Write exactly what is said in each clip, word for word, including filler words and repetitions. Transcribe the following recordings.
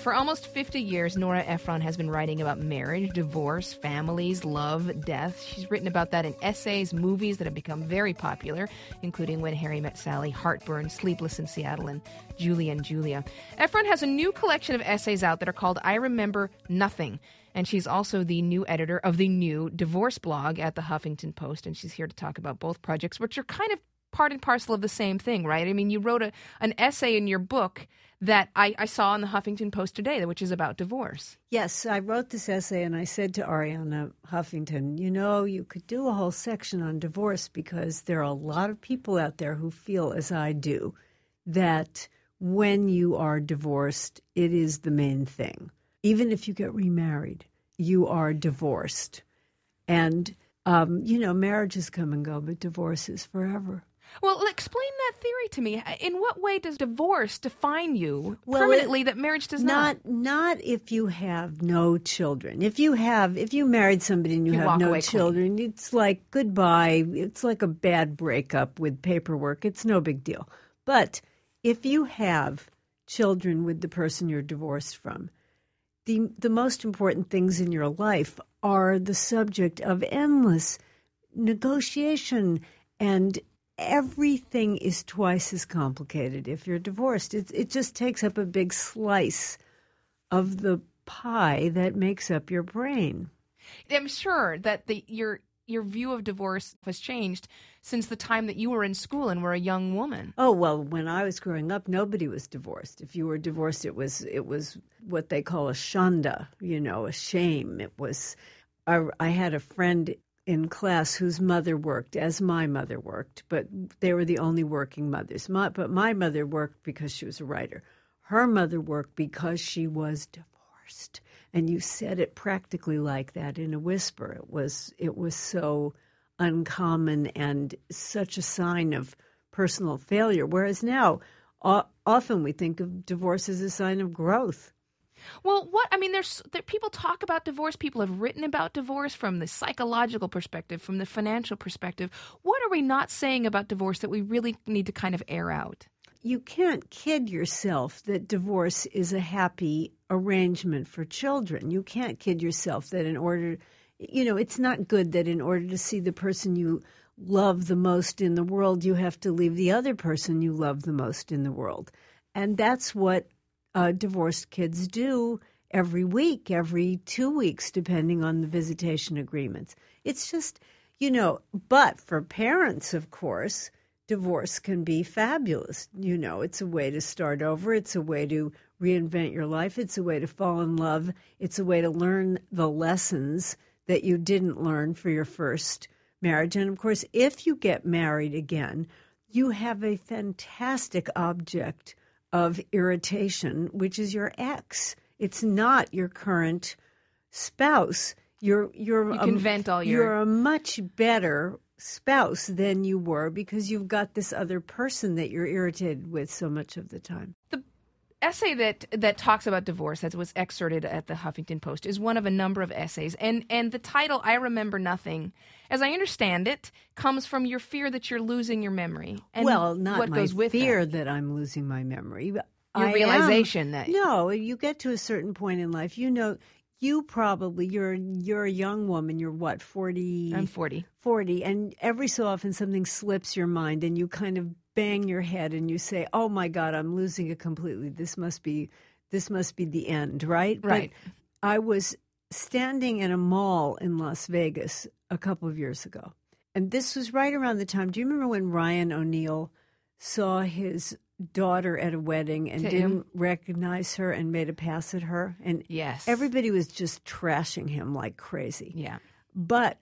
For almost fifty years, Nora Ephron has been writing about marriage, divorce, families, love, death. She's written about that in essays, movies that have become very popular, including When Harry Met Sally, Heartburn, Sleepless in Seattle, and Julie and Julia. Ephron has a new collection of essays out that are called I Remember Nothing. And she's also the new editor of the new divorce blog at the Huffington Post. And she's here to talk about both projects, which are kind of part and parcel of the same thing, right? I mean, you wrote a, an essay in your book that I, I saw in the Huffington Post today, which is about divorce. Yes, I wrote this essay and I said to Ariana Huffington, you know, you could do a whole section on divorce because there are a lot of people out there who feel, as I do, that when you are divorced, it is the main thing. Even if you get remarried, you are divorced. And, um, you know, marriages come and go, but divorce is forever. Well, explain that theory to me. In what way does divorce define you well, permanently it, that marriage does not? Not, not if you have no children. If you have, if you married somebody and you, you have no children, clean. It's like goodbye. It's like a bad breakup with paperwork. It's no big deal. But if you have children with the person you're divorced from, the the most important things in your life are the subject of endless negotiation, and everything is twice as complicated if you're divorced. It, it just takes up a big slice of the pie that makes up your brain. I'm sure that the your your view of divorce has changed since the time that you were in school and were a young woman. Oh, well, when I was growing up, nobody was divorced. If you were divorced, it was it was what they call a shanda, you know, a shame. It was, I, I had a friend in class whose mother worked as my mother worked, but they were the only working mothers. My, but my mother worked because she was a writer. Her mother worked because she was divorced. And you said it practically like that in a whisper. It was it was so uncommon and such a sign of personal failure. Whereas now, o- often we think of divorce as a sign of growth. Well, what I mean, there's there, people talk about divorce. People have written about divorce from the psychological perspective, from the financial perspective. What are we not saying about divorce that we really need to kind of air out? You can't kid yourself that divorce is a happy arrangement for children. You can't kid yourself that in order, you know, it's not good that in order to see the person you love the most in the world, you have to leave the other person you love the most in the world. And that's what uh, divorced kids do every week, every two weeks, depending on the visitation agreements. It's just, you know, but for parents, of course, divorce can be fabulous. You know, it's a way to start over. It's a way to reinvent your life. It's a way to fall in love. It's a way to learn the lessons that you didn't learn for your first marriage. And, of course, if you get married again, you have a fantastic object of irritation, which is your ex. It's not your current spouse. You're you're you can a, vent all your... You're a much better spouse than you were because you've got this other person that you're irritated with so much of the time. The essay that that talks about divorce, that was excerpted at the Huffington Post, is one of a number of essays. And and the title, I Remember Nothing, as I understand it, comes from your fear that you're losing your memory. And well, not what my goes with fear that. that I'm losing my memory. Your I realization am, that... No, you get to a certain point in life, you know... You probably, you're you're a young woman, you're what, forty? I'm forty. forty, and every so often something slips your mind and you kind of bang your head and you say, oh my God, I'm losing it completely. This must be, this must be the end, right? Right. But I was standing in a mall in Las Vegas a couple of years ago, and this was right around the time, do you remember when Ryan O'Neal saw his daughter at a wedding and to didn't him? recognize her and made a pass at her? And yes, everybody was just trashing him like crazy. Yeah. But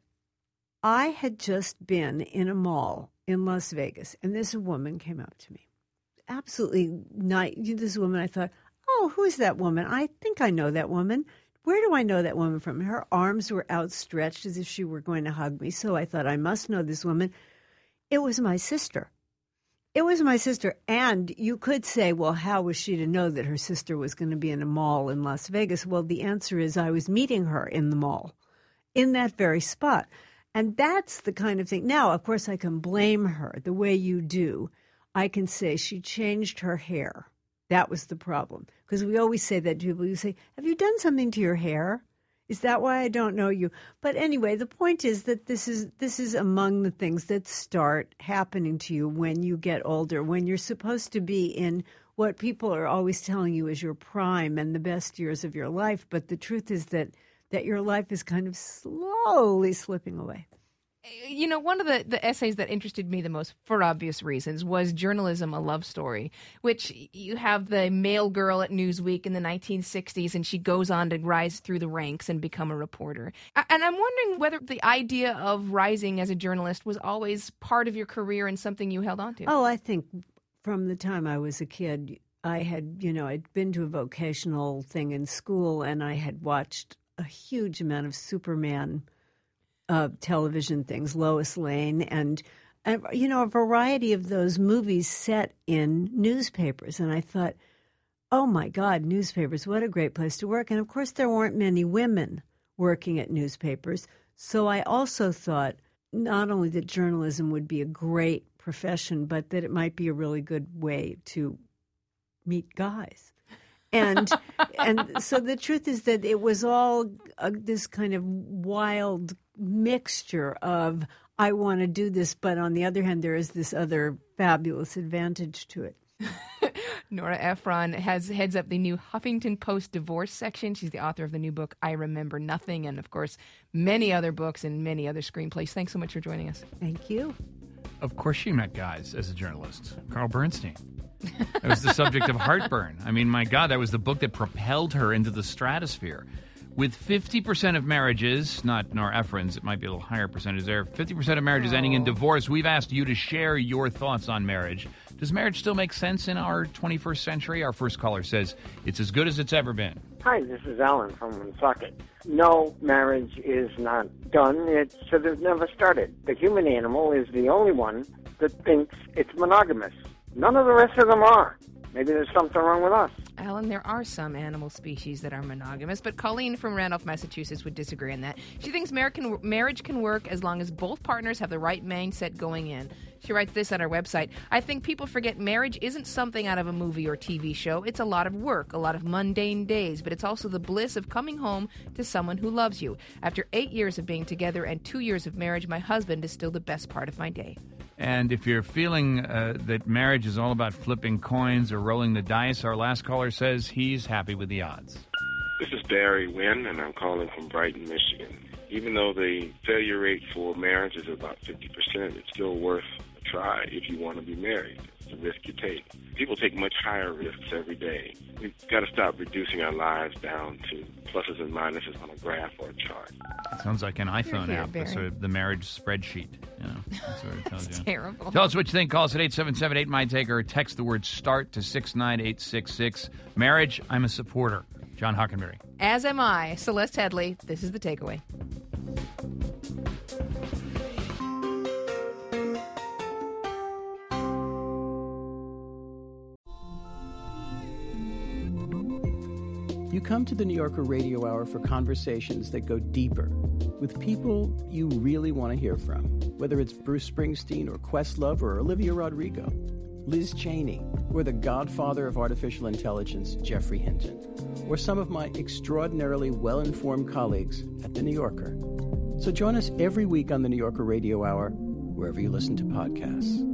I had just been in a mall in Las Vegas, and this woman came up to me. Absolutely not. This woman, I thought, oh, who is that woman? I think I know that woman. Where do I know that woman from? Her arms were outstretched as if she were going to hug me. So I thought, I must know this woman. It was my sister. It was my sister, and you could say, well, how was she to know that her sister was going to be in a mall in Las Vegas? Well, the answer is I was meeting her in the mall, in that very spot. And that's the kind of thing. Now, of course, I can blame her the way you do. I can say she changed her hair. That was the problem. Because we always say that to people. You say, have you done something to your hair? Is that why I don't know you? But anyway, the point is that this is this is among the things that start happening to you when you get older, when you're supposed to be in what people are always telling you is your prime and the best years of your life. But the truth is that, that your life is kind of slowly slipping away. You know, one of the, the essays that interested me the most, for obvious reasons, was Journalism, a Love Story, which you have the male girl at Newsweek in the nineteen sixties, and she goes on to rise through the ranks and become a reporter. And I'm wondering whether the idea of rising as a journalist was always part of your career and something you held on to. Oh, I think from the time I was a kid, I had, you know, I'd been to a vocational thing in school, and I had watched a huge amount of Superman Uh, television things, Lois Lane, and, and, you know, a variety of those movies set in newspapers. And I thought, oh, my God, newspapers, what a great place to work. And, of course, there weren't many women working at newspapers. So I also thought not only that journalism would be a great profession, but that it might be a really good way to meet guys. And and so the truth is that it was all uh, this kind of wild mixture of, I want to do this, but on the other hand, there is this other fabulous advantage to it. Nora Ephron has heads up the new Huffington Post divorce section. She's the author of the new book, I Remember Nothing, and, of course, many other books and many other screenplays. Thanks so much for joining us. Thank you. Of course she met guys as a journalist. Carl Bernstein. That was the subject of Heartburn. I mean, my God, that was the book that propelled her into the stratosphere. With fifty percent of marriages, not Nora Ephron's, it might be a little higher percentage there, fifty percent of marriages oh. ending in divorce, we've asked you to share your thoughts on marriage. Does marriage still make sense in our twenty-first century? Our first caller says it's as good as it's ever been. Hi, this is Alan from Woonsocket. No, marriage is not done. It should have never started. The human animal is the only one that thinks it's monogamous. None of the rest of them are. Maybe there's something wrong with us. Alan, there are some animal species that are monogamous, but Colleen from Randolph, Massachusetts would disagree on that. She thinks marriage can, marriage can work as long as both partners have the right mindset going in. She writes this on our website. I think people forget marriage isn't something out of a movie or T V show. It's a lot of work, a lot of mundane days, but it's also the bliss of coming home to someone who loves you. After eight years of being together and two years of marriage, my husband is still the best part of my day. And if you're feeling uh, that marriage is all about flipping coins or rolling the dice, our last caller says he's happy with the odds. This is Barry Wynn, and I'm calling from Brighton, Michigan. Even though the failure rate for marriage is about fifty percent, it's still worth a try if you want to be married. It's a risk you take. People take much higher risks every day. We've got to stop reducing our lives down to pluses and minuses on a graph or a chart. It sounds like an iPhone here, app, Barry. sort of the marriage spreadsheet. You know, that's what it tells It's you. terrible. Tell us what you think. Call us at eight seven seven eight, M Y T A K E R or text the word START to six nine eight six six. Marriage, I'm a supporter. John Hockenberry. As am I. Celeste Headley, this is The Takeaway. You come to the New Yorker Radio Hour for conversations that go deeper with people you really want to hear from, whether it's Bruce Springsteen or Questlove or Olivia Rodrigo, Liz Cheney, or the godfather of artificial intelligence, Jeffrey Hinton, or some of my extraordinarily well-informed colleagues at The New Yorker. So join us every week on the New Yorker Radio Hour, wherever you listen to podcasts.